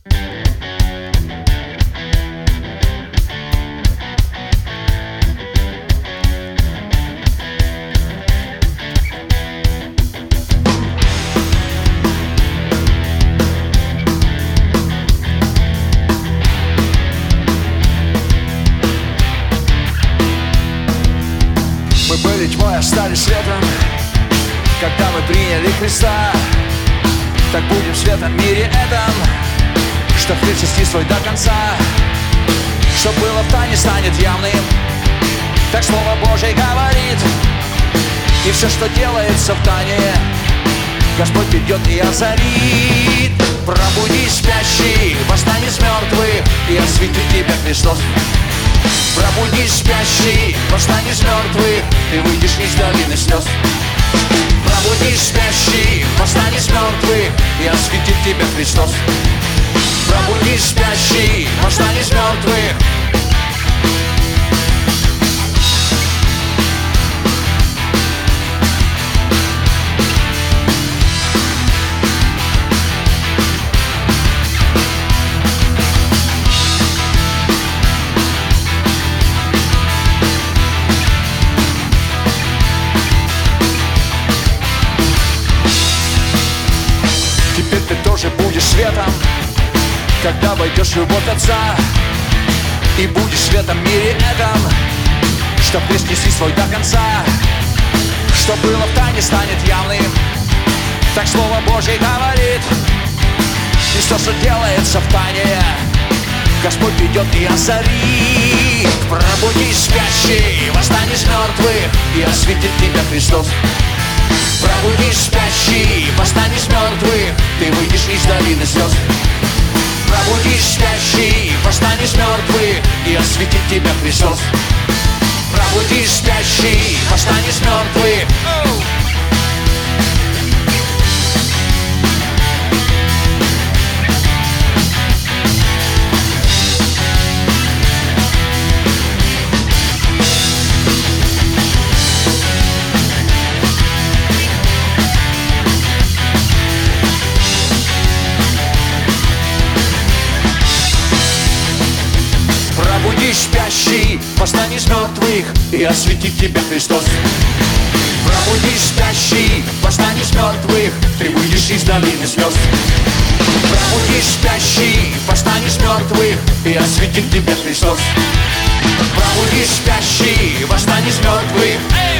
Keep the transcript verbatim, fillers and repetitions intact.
Мы были тьмой, а стали светом, когда мы приняли Христа. Так будем светом в мире этом, чтоб причастить свой до конца. Что было в тайне, станет явным, так Слово Божье говорит. И все, что делается в тайне, Господь придет и озарит. Пробудись, спящий, восстань из мертвых, и осветит тебя Христос. Пробудись, спящий, восстань из мертвых, ты выйдешь из долины слез. Пробудись, спящий, восстань из мертвых, и осветит тебя Христос. Пробудись, спящий, восстань из мертвых. Теперь ты тоже будешь светом, когда войдешь в любовь Отца. И будешь светом в мире этом, чтоб принести свой до конца. Что было в тайне, станет явным, так Слово Божье говорит. И все, что делается в тайне, Господь придет и озарит. Пробудись, спящий, восстань из мертвых, и осветит тебя Христос. Пробудись, спящий, восстань из мертвых, ты выйдешь из долины слез. Пробудись, спящий, восстань из мертвых, и осветит тебя Христос. Пробудись, спящий, восстань из мертвых. Пробудись, спящий, восстань из мертвых, и осветит тебя Христос. Пробудись, спящий, восстань из мертвых, ты выйдешь из долины слез. Пробудись, спящий, восстань из мертвых, и осветит тебя Христос. Пробудись, спящий, восстань из мертвых.